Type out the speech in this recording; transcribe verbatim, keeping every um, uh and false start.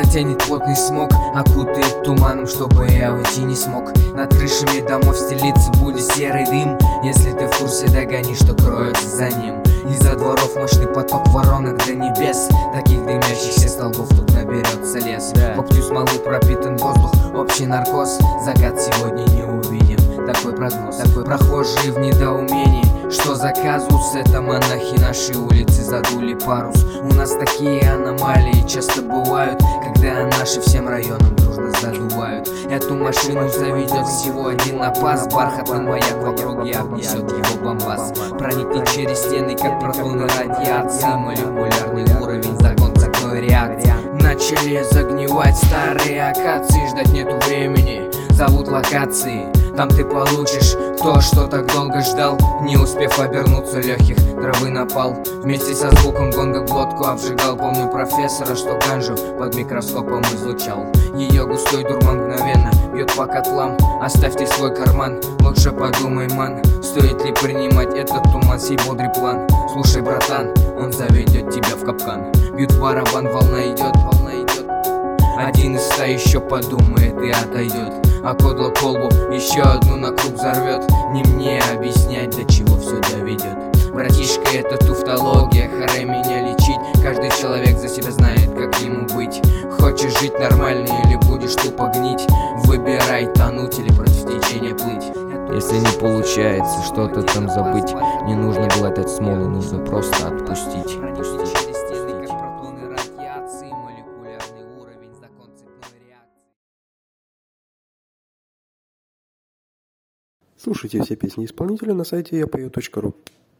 затянет плотный смог, окутает туманом, чтобы я уйти не смог. Над крышами домов стелится будет серый дым. Если ты в курсе, догони, что кроется за ним. Из-за дворов мощный поток воронок до небес. Таких дымящихся столбов тут наберется лес. Коптью смолы пропитан воздух, общий наркоз. Закат сегодня не увидим, такой прогноз. Такой прохожие в недоумении, что за казус? Это монахи нашей улицы задули парус. У нас такие аномалии часто бывают, когда наши всем районам дружно задувают. Эту машину заведет всего один напас. Бархатный маяк в округе обнесет его бомбас. Проникнет через стены, как протоны радиации. Молекулярный уровень, закон цепной реакции. Начали загнивать старые акации. Ждать нету времени, зовут локации. Там ты получишь то, что так долго ждал. Не успев обернуться, легких травы напал. Вместе со звуком гонга глотку обжигал. Помню профессора, что ганжу под микроскопом излучал. Ее густой дурман мгновенно бьет по котлам. Оставь ты свой карман, лучше подумай, ман. Стоит ли принимать этот туман, сей бодрый план? Слушай, братан, он заведет тебя в капкан. Бьют барабан, волна идет, волна идет. Один из ста еще подумает и отойдет. А кодло колбу еще одну на круг взорвет. Не мне объяснять, до чего все доведет. Братишка, это туфтология, харе меня лечить. Каждый человек за себя знает, как ему быть. Хочешь жить нормально или будешь тупо гнить? Выбирай, тонуть или против течения плыть. Если не получается что-то там забыть, не нужно глотать смолы, нужно просто отпустить. Слушайте все песни исполнителя на сайте я пою точка ру.